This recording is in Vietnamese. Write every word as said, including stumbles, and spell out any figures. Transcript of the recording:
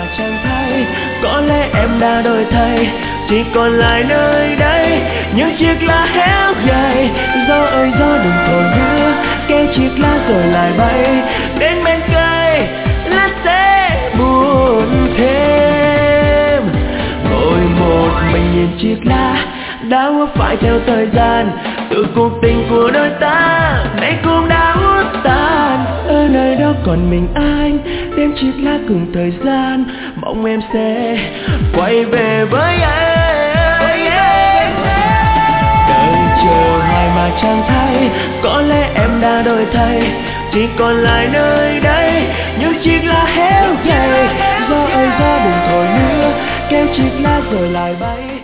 chẳng thấy. Có lẽ em đã đổi thay, chỉ còn lại nơi đây những chiếc lá héo gầy. Gió ơi gió đừng thổi nữa, kéo chiếc lá rồi lại bay đến bên cây. Lá sẽ buồn thêm, ngồi một mình nhìn chiếc lá đã úa phải theo thời gian. Từ cuộc tình của đôi ta nay cũng đã uất tan. Ở nơi đó còn mình anh, đêm chiếc lá cùng thời gian. Mong em sẽ quay về với anh. Đợi chờ hoài mà chẳng thấy, có lẽ em đã đổi thay, chỉ còn lại nơi đây những chiếc lá héo gầy. Gió ơi gió đừng thổi nữa, kéo chiếc lá rồi lại bay.